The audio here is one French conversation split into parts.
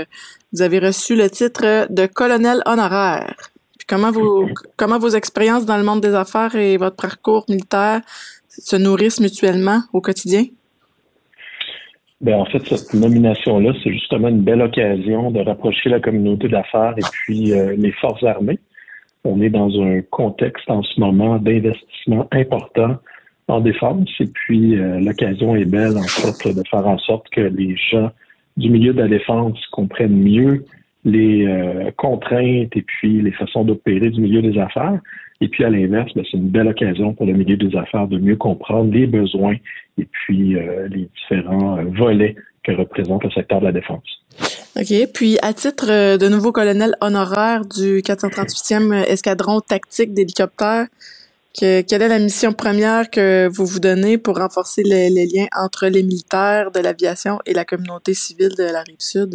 vous avez reçu le titre de colonel honoraire. Puis comment vos expériences dans le monde des affaires et votre parcours militaire se nourrissent mutuellement au quotidien? Ben, en fait, cette nomination-là, c'est justement une belle occasion de rapprocher la communauté d'affaires et puis les forces armées. On est dans un contexte en ce moment d'investissement important en défense et puis l'occasion est belle, en fait, de faire en sorte que les gens du milieu de la défense comprennent mieux les contraintes et puis les façons d'opérer du milieu des affaires. Et puis, à l'inverse, ben, c'est une belle occasion pour le milieu des affaires de mieux comprendre les besoins et puis les différents volets que représente le secteur de la défense. OK. Puis, à titre de nouveau colonel honoraire du 438e escadron tactique d'hélicoptères, quelle est la mission première que vous vous donnez pour renforcer les liens entre les militaires de l'aviation et la communauté civile de la Rive-Sud?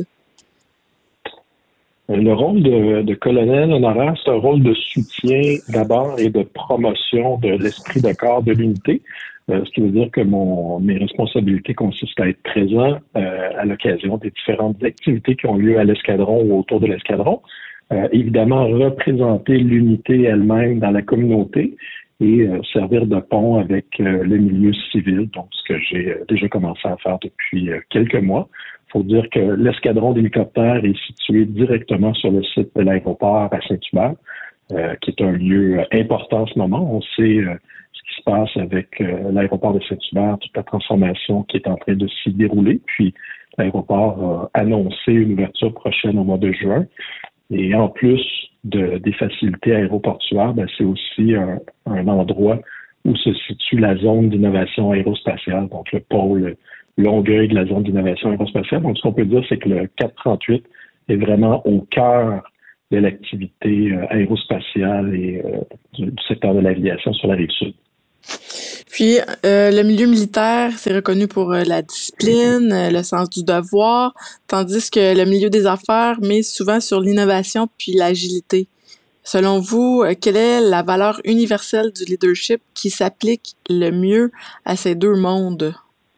Le rôle de colonel honoraire, c'est un rôle de soutien d'abord et de promotion de l'esprit de corps de l'unité. Ce qui veut dire que mes responsabilités consistent à être présent à l'occasion des différentes activités qui ont lieu à l'escadron ou autour de l'escadron. Évidemment, représenter l'unité elle-même dans la communauté et servir de pont avec le milieu civil, donc ce que j'ai déjà commencé à faire depuis quelques mois. Il faut dire que l'escadron d'hélicoptères est situé directement sur le site de l'aéroport à Saint-Hubert, qui est un lieu important en ce moment. On sait ce qui se passe avec l'aéroport de Saint-Hubert, toute la transformation qui est en train de s'y dérouler. Puis l'aéroport a annoncé une ouverture prochaine au mois de juin. Et en plus des facilités aéroportuaires, ben, c'est aussi un endroit où se situe la zone d'innovation aérospatiale, donc le pôle Longueuil de la zone d'innovation aérospatiale. Donc, ce qu'on peut dire, c'est que le 438 est vraiment au cœur de l'activité aérospatiale et du secteur de l'aviation sur la Rive-Sud. Puis, le milieu militaire, c'est reconnu pour la discipline, le sens du devoir, tandis que le milieu des affaires met souvent sur l'innovation puis l'agilité. Selon vous, quelle est la valeur universelle du leadership qui s'applique le mieux à ces deux mondes?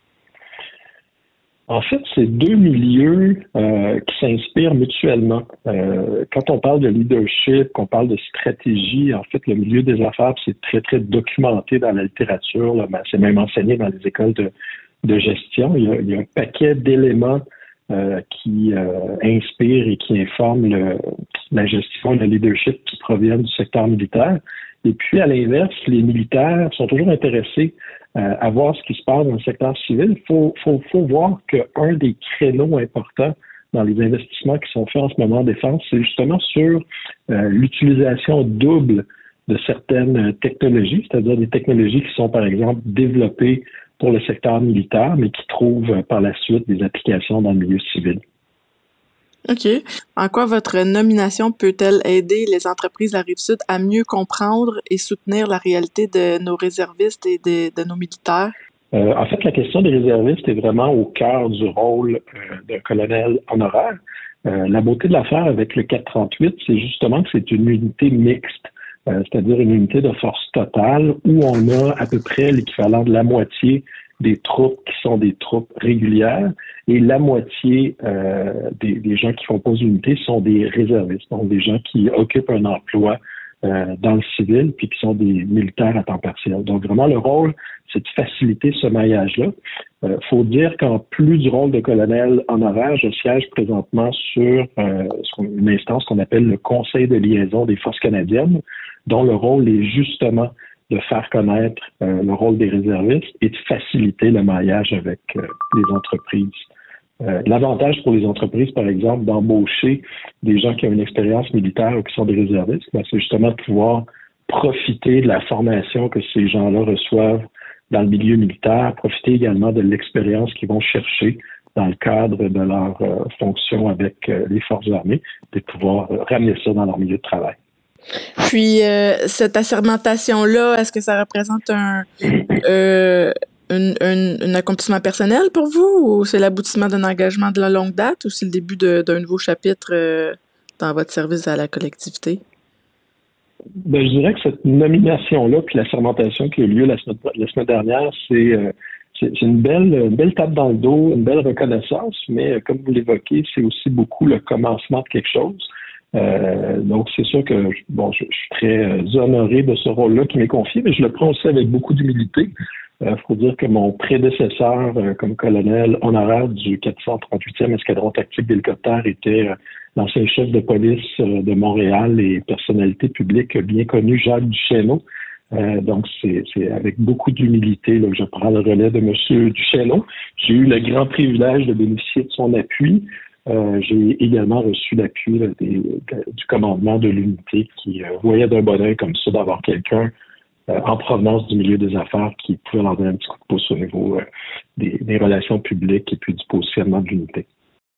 En fait, c'est deux milieux qui s'inspirent mutuellement. Quand on parle de leadership, qu'on parle de stratégie, en fait, le milieu des affaires, c'est très, très documenté dans la littérature. Là, c'est même enseigné dans les écoles de gestion. Il y a un paquet d'éléments qui inspirent et qui informent la gestion et le leadership qui proviennent du secteur militaire. Et puis, à l'inverse, les militaires sont toujours intéressés à voir ce qui se passe dans le secteur civil. Il faut voir qu'un des créneaux importants dans les investissements qui sont faits en ce moment en défense, c'est justement sur l'utilisation double de certaines technologies, c'est-à-dire des technologies qui sont, par exemple, développées pour le secteur militaire, mais qui trouvent par la suite des applications dans le milieu civil. OK. En quoi votre nomination peut-elle aider les entreprises de la Rive-Sud à mieux comprendre et soutenir la réalité de nos réservistes et de nos militaires? En fait, la question des réservistes est vraiment au cœur du rôle d'un colonel honoraire. La beauté de l'affaire avec le 438, c'est justement que c'est une unité mixte, c'est-à-dire une unité de force totale où on a à peu près l'équivalent de la moitié des troupes qui sont des troupes régulières et la moitié des gens qui composent l'unité sont des réservistes, donc des gens qui occupent un emploi dans le civil puis qui sont des militaires à temps partiel. Donc vraiment, le rôle, c'est de faciliter ce maillage-là. Faut dire qu'en plus du rôle de colonel honoraire, je siège présentement sur une instance qu'on appelle le Conseil de liaison des forces canadiennes, dont le rôle est justement de faire connaître le rôle des réservistes et de faciliter le maillage avec les entreprises. L'avantage pour les entreprises, par exemple, d'embaucher des gens qui ont une expérience militaire ou qui sont des réservistes, ben, c'est justement de pouvoir profiter de la formation que ces gens-là reçoivent dans le milieu militaire, profiter également de l'expérience qu'ils vont chercher dans le cadre de leur fonction avec les forces armées, de pouvoir ramener ça dans leur milieu de travail. Puis, cette assermentation-là, est-ce que ça représente un accomplissement personnel pour vous ou c'est l'aboutissement d'un engagement de la longue date ou c'est le début d'un nouveau chapitre dans votre service à la collectivité? Ben, je dirais que cette nomination-là puis la sermentation qui a eu lieu la semaine dernière, c'est une belle tape dans le dos, une belle reconnaissance, mais comme vous l'évoquez, c'est aussi beaucoup le commencement de quelque chose. Donc, c'est sûr que je suis très honoré de ce rôle-là qui m'est confié, mais je le prends aussi avec beaucoup d'humilité. Il faut dire que mon prédécesseur comme colonel honoraire du 438e escadron tactique d'hélicoptères était l'ancien chef de police de Montréal et personnalité publique bien connue, Jacques Duchesneau. Donc, c'est avec beaucoup d'humilité que je prends le relais de M. Duchesneau. J'ai eu le grand privilège de bénéficier de son appui. J'ai également reçu l'appui du commandement de l'unité qui voyait d'un bon œil comme ça d'avoir quelqu'un en provenance du milieu des affaires qui pouvait leur donner un petit coup de pouce au niveau des relations publiques et puis du positionnement de l'unité.